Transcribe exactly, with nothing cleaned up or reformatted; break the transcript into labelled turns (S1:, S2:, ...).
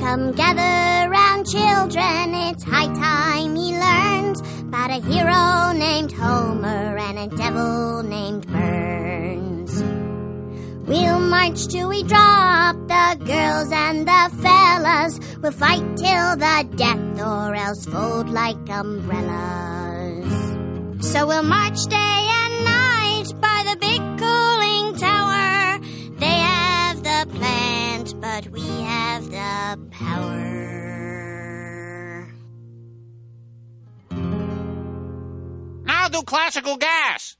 S1: Come gather round, children, it's high time ye learned about a hero named Homer and a devil named Burns. We'll march till we drop, the girls and the fellas. We'll fight till the death or else fold like umbrellas. So we'll march day and night by the big cooling tower. They have the plant, but we have the power.
S2: I'll do classical gas.